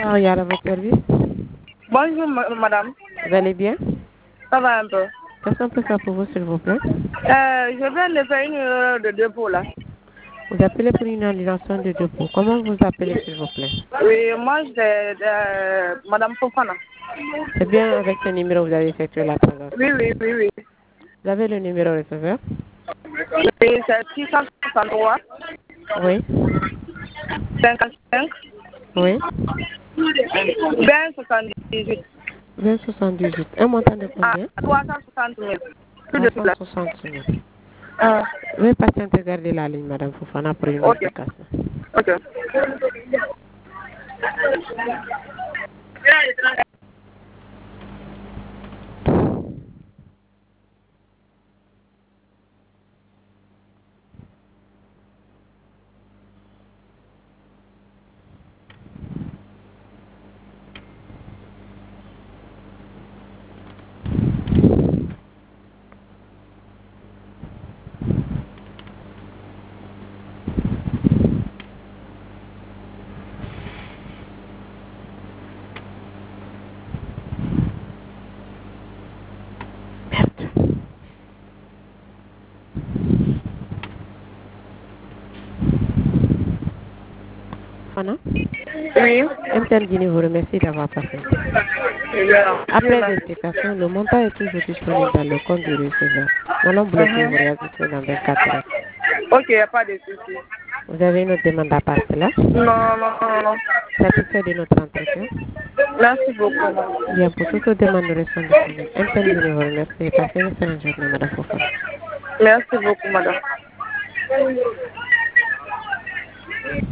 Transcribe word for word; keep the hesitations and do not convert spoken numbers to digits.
Regarde à votre service. Bonjour, madame. Vous allez bien? Ça va un peu. Qu'est-ce qu'on peut faire pour vous, s'il vous plaît? Euh, je viens de faire une erreur de dépôt là. Vous appelez pour une annulation de dépôt. Comment vous appelez, s'il vous plaît? Oui, moi, c'est euh, madame Fofana. C'est bien avec ce numéro que vous avez effectué la transaction. Oui, oui, oui, oui. Vous avez le numéro receveur? Oui, c'est six cent soixante-trois, Oui. cinquante-cinq, Oui. vingt soixante-dix-huit. vingt soixante-dix-huit. Un montant de Ah, combien? trois cent soixante mille. Plus de trois cent place. soixante mille. Ah, Veuillez patienter, garder la ligne, Madame Fofana, pour une ok, vérification. ok. Merde. Fofana? Oui. M T N Guinée vous remercie d'avoir patienté. Après vérification, le montant est toujours disponible dans le compte du receveur. Nous allons bloquer vos réactions dans vingt-quatre heures. Ok, il n'y a pas de souci. Vous avez une autre demande à part cela? Non, non, non, non. Satisfait de notre entretien? Merci beaucoup. Bien, pour toute autre demande, nous restons disponibles. M T N Guinée vous remercie. Passez une excellente journée, Madame Fofana. Merci beaucoup, madame.